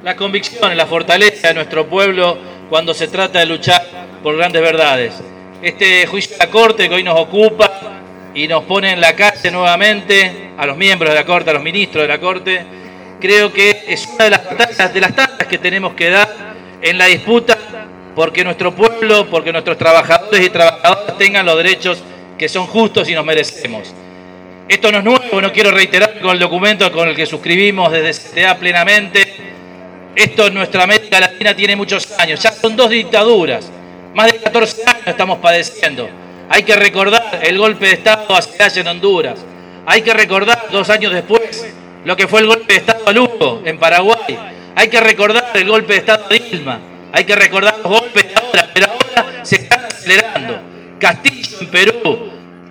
las convicciones, la fortaleza de nuestro pueblo cuando se trata de luchar por grandes verdades. Este juicio de la Corte que hoy nos ocupa y nos pone en la calle nuevamente, a los miembros de la Corte, a los ministros de la Corte, creo que es una de las batallas, de las tantas que tenemos que dar en la disputa porque nuestro pueblo, porque nuestros trabajadores y trabajadoras tengan los derechos que son justos y nos merecemos. Esto no es nuevo, no quiero reiterar con el documento con el que suscribimos desde CTA plenamente. Esto en nuestra América Latina tiene muchos años, ya son 2 dictaduras, más de 14 años estamos padeciendo. Hay que recordar el golpe de Estado a Celaya en Honduras, hay que recordar 2 años después lo que fue el golpe de Estado a Lugo en Paraguay, hay que recordar el golpe de Estado a Dilma, hay que recordar los golpes de ahora, pero ahora se están acelerando. Castillo en Perú,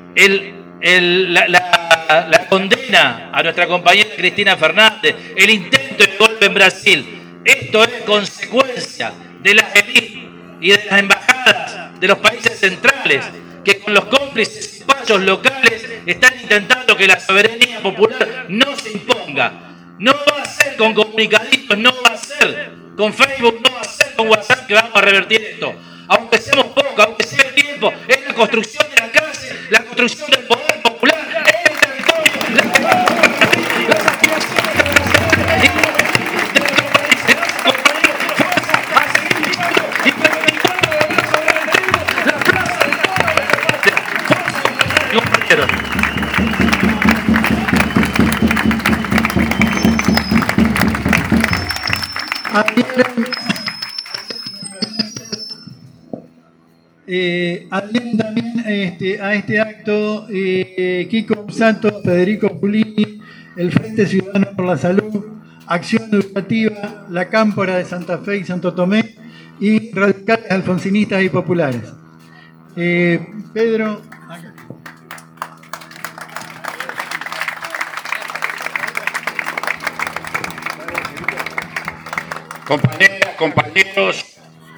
la condena a nuestra compañera Cristina Fernández, el intento de golpe en Brasil. Esto es consecuencia de las élites y de las embajadas de los países centrales que con los cómplices y despachos locales están intentando que la soberanía popular no se imponga. No va a ser con comunicadismos, no va a ser con Facebook, no va a ser con WhatsApp que vamos a revertir esto. Aunque seamos pocos, aunque sea el tiempo, es la construcción de la clase, la construcción del poder popular, es el territorio, adhieren también a este acto Kiko Santos, Federico Pulini, el Frente Ciudadano por la Salud, Acción Educativa, la Cámpora de Santa Fe y Santo Tomé y Radicales Alfonsinistas y Populares. Pedro. Compañeras, compañeros,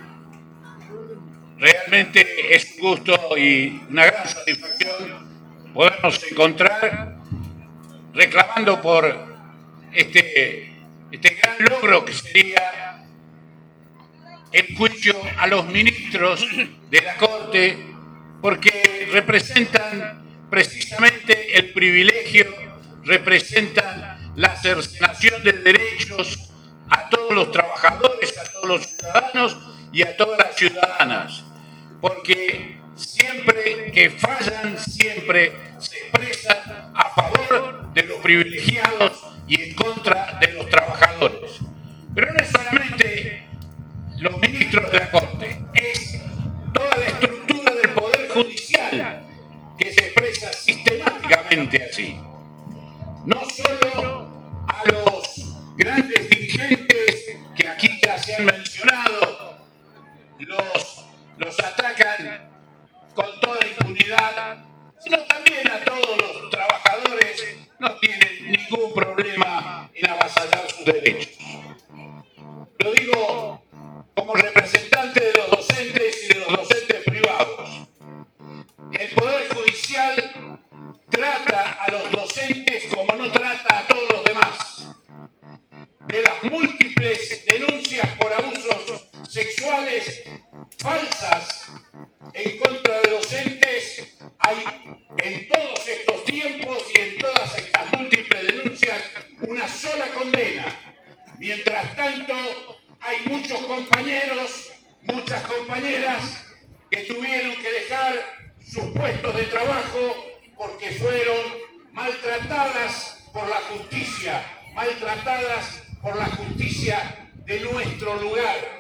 realmente es un gusto y una gran satisfacción podernos encontrar reclamando por este gran logro que sería el juicio a los ministros de la Corte, porque representan precisamente el privilegio, representan la cercenación de derechos a todos los trabajadores, a todos los ciudadanos y a todas las ciudadanas, porque siempre que fallan, siempre se expresan a favor de los privilegiados y en contra de los trabajadores. Pero no es solamente los ministros de la Corte, es toda la estructura del Poder Judicial que se expresa sistemáticamente así. No solo a los grandes dirigentes que aquí ya se han mencionado, los atacan con toda impunidad, sino también a todos los trabajadores. No tienen ningún problema en avasallar sus derechos. Lo digo como representante de los docentes y de los docentes privados. El Poder Judicial trata a los docentes como no trata a todos los demás. De las múltiples denuncias por abusos sexuales falsas en contra de docentes, hay en todos estos tiempos y en todas estas múltiples denuncias una sola condena. Mientras tanto, hay muchos compañeros, muchas compañeras que tuvieron que dejar sus puestos de trabajo porque fueron maltratadas por la justicia, maltratadas por la justicia de nuestro lugar.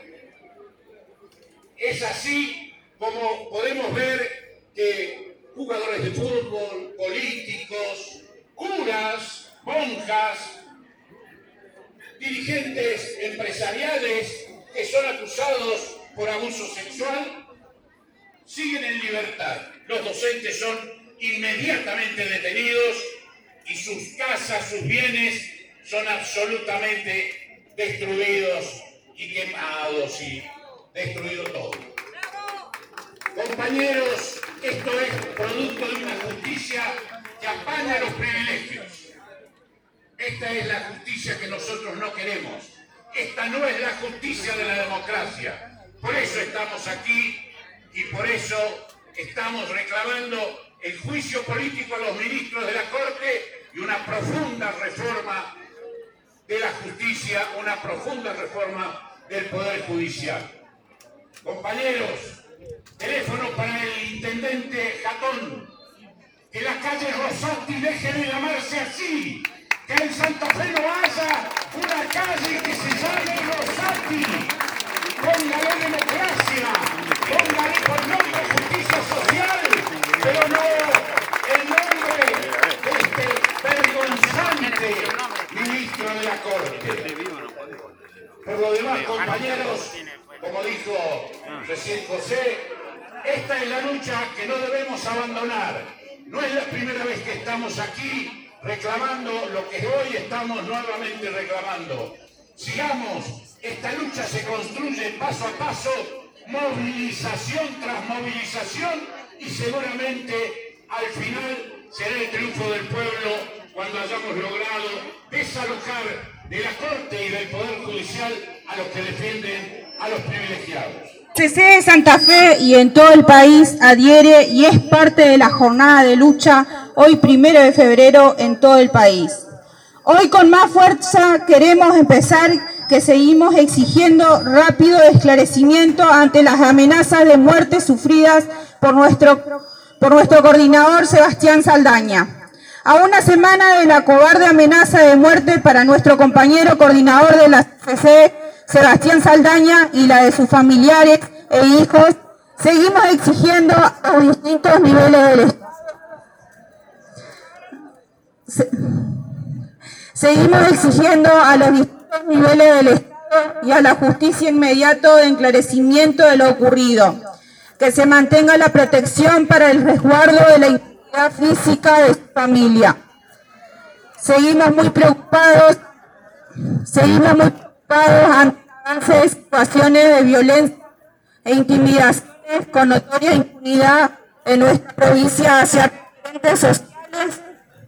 Es así como podemos ver que jugadores de fútbol, políticos, curas, monjas, dirigentes empresariales que son acusados por abuso sexual, siguen en libertad. Los docentes son inmediatamente detenidos y sus casas, sus bienes son absolutamente destruidos y quemados y destruido todo. Compañeros, esto es producto de una justicia que apaña los privilegios. Esta es la justicia que nosotros no queremos. esta no es la justicia de la democracia. Por eso estamos aquí y por eso estamos reclamando el juicio político a los ministros de la Corte y una profunda reforma de la justicia, una profunda reforma del Poder Judicial. Compañeros, teléfono para el intendente Jatón, que la calle Rosati deje de llamarse así, que en Santa Fe no haya una calle que se llame Rosati. Póngale democracia, póngale por nombre justicia social, pero no el nombre de este vergonzante ministro de la Corte. Por lo demás, compañeros, como dijo recién José, esta es la lucha que no debemos abandonar. No es la primera vez que estamos aquí reclamando lo que hoy estamos nuevamente reclamando. Sigamos, esta lucha se construye paso a paso, movilización tras movilización, y seguramente al final será el triunfo del pueblo cuando hayamos logrado desalojar de la Corte y del Poder Judicial a los que defienden a los privilegiados. CC de Santa Fe y en todo el país adhiere y es parte de la jornada de lucha hoy 1 de febrero en todo el país. Hoy con más fuerza queremos empezar que seguimos exigiendo rápido esclarecimiento ante las amenazas de muerte sufridas por nuestro coordinador Sebastián Saldaña. A una semana de la cobarde amenaza de muerte para nuestro compañero coordinador de la CC, Sebastián Saldaña, y la de sus familiares e hijos, seguimos exigiendo a los distintos niveles del Estado. Seguimos exigiendo a los distintos niveles del Estado y a la justicia inmediato de esclarecimiento de lo ocurrido, que se mantenga la protección para el resguardo de la integridad física de su familia. Seguimos muy preocupados ante avances de situaciones de violencia e intimidaciones con notoria impunidad en nuestra provincia hacia agentes sociales.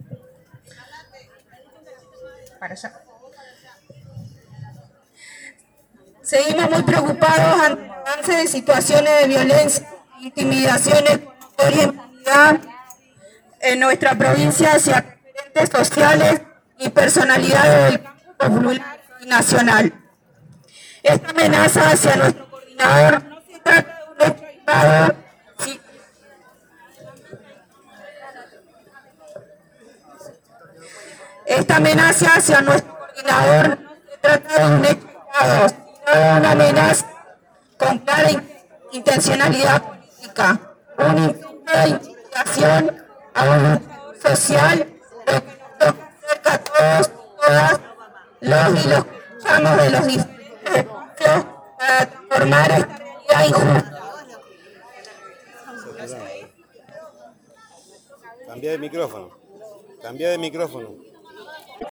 Seguimos muy preocupados ante avances de situaciones de violencia e intimidaciones con notoria impunidad en nuestra provincia hacia agentes sociales y personalidades del campo popular y nacional. Esta amenaza hacia nuestro coordinador no se trata de un hecho aislado, Esta amenaza hacia nuestro coordinador no se trata de un hecho aislado, sino de una amenaza con clara intencionalidad política, un intento de intimidación a un luchador social, lo que nos toca cerca a todos y todas los y los que luchamos de los diferentes espacios para transformar esta realidad injusta. Cambia de micrófono.